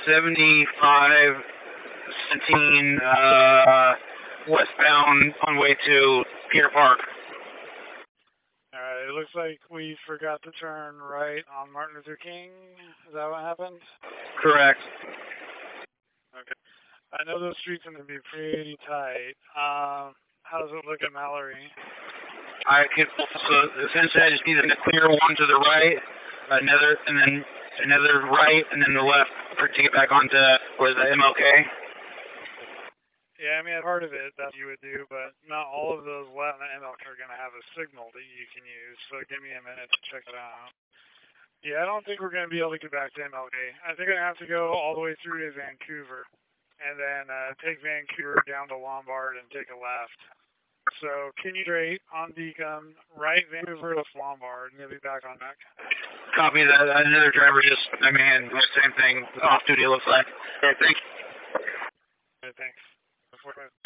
75 Centene westbound on way to Pier Park. Alright, it looks like we forgot to turn right on Martin Luther King. Is that what happened? Correct. Okay. I know those streets are going to be pretty tight. How does it look at Mallory? I could also, essentially I just need a clear one to the right, another right, and then the left to get back onto, what is that, MLK? Yeah, I mean, part of it that you would do, but not all of those left and MLK are going to have a signal that you can use, so give me a minute to check it out. Yeah, I don't think we're going to be able to get back to MLK. I think I'm going to have to go all the way through to Vancouver, and then take Vancouver down to Lombard and take a left. So, can you straight on Deacon, right Vancouver to Lombard, and you'll be back on deck. Copy that. Another driver just, same thing, off duty it looks like. Okay, thanks. Okay, thanks.